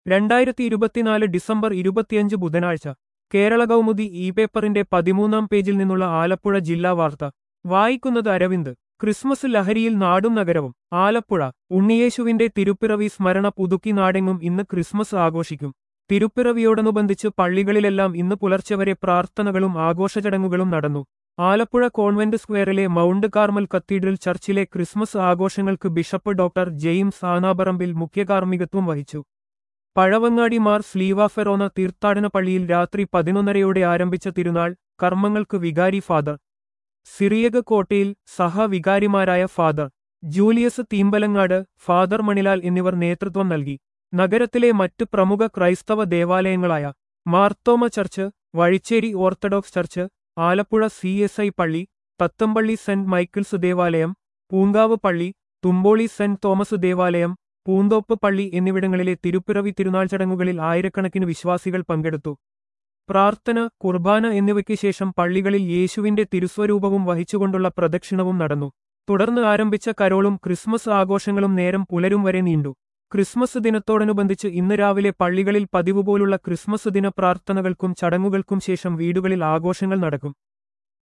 2024 December 25 ബുധനാഴ്ച Kerala Kaumudi E പേപ്പറിന്റെ 13-ാം പേജിൽ നിന്നുള്ള ആലപ്പുഴ ജില്ലാ വാർത്ത വായിക്കുന്നത് അരവിന്ദ്. ക്രിസ്മസ് ലഹരിയിൽ നാടും നഗരവും. ആലപ്പുഴ. ഉണ്ണിയേശുവിന്റെ തിരുപ്പിറവി സ്മരണ പുതുക്കി നാടെങ്ങും ഇന്ന് ക്രിസ്മസ് ആഘോഷിക്കും. തിരുപ്പിറവിയോടനുബന്ധിച്ച് പള്ളികളിലെല്ലാം ഇന്ന് പുലർച്ചെ വരെ പ്രാർത്ഥനകളും ആഘോഷചടങ്ങുകളും നടന്നു. ആലപ്പുഴ കോൺവെന്റ് സ്ക്വയറിലെ മൗണ്ട് കാർമൽ കത്തീഡ്രൽ ചർച്ചിലെ ക്രിസ്മസ് ആഘോഷങ്ങൾക്ക് ബിഷപ്പ് ഡോക്ടർ ജെയിംസ് ആനാപറമ്പിൽ മുഖ്യകാർമ്മികത്വം വഹിച്ചു. പഴവങ്ങാടി മാർ സ്ലീവ ഫെറോന തീർത്ഥാടന പള്ളിയിൽ രാത്രി 11:30 ആരംഭിച്ച തിരുനാൾ കർമ്മങ്ങൾക്ക് വികാരി ഫാദർ സിറിയക് കോട്ടയിൽ, സഹവികാരിമാരായ father Julius Theempalangad, father Manilal എന്നിവർ നേതൃത്വം നൽകി. നഗരത്തിലെ മറ്റ് പ്രമുഖ ക്രൈസ്തവ ദേവാലയങ്ങളായ Marthoma church, Vazhicherry orthodox church, Alappuzha CSI പള്ളി, തത്തമ്പള്ളി സെന്റ് മൈക്കിൾസ് ദേവാലയം, പൂങ്കാവ് പള്ളി, തുമ്പോളി സെന്റ് തോമസ് ദേവാലയം, പൂന്തോപ്പ് പള്ളി എന്നിവിടങ്ങളിലെ തിരുപ്പിറവി തിരുനാൾ ചടങ്ങുകളിൽ ആയിരക്കണക്കിന് വിശ്വാസികൾ പങ്കെടുത്തു. പ്രാർത്ഥന, കുർബാന എന്നിവയ്ക്ക് ശേഷം പള്ളികളിൽ യേശുവിന്റെ തിരുസ്വരൂപവും വഹിച്ചുകൊണ്ടുള്ള പ്രദക്ഷിണവും നടന്നു. തുടർന്ന് ആരംഭിച്ച കരോളും ക്രിസ്മസ് ആഘോഷങ്ങളും നേരം പുലരും വരെ നീണ്ടു. ക്രിസ്മസ് ദിനത്തോടനുബന്ധിച്ച് ഇന്ന് രാവിലെ പള്ളികളിൽ പതിവുപോലുള്ള ക്രിസ്മസ് ദിന പ്രാർത്ഥനകൾക്കും ചടങ്ങുകൾക്കും ശേഷം വീടുകളിൽ ആഘോഷങ്ങൾ നടക്കും.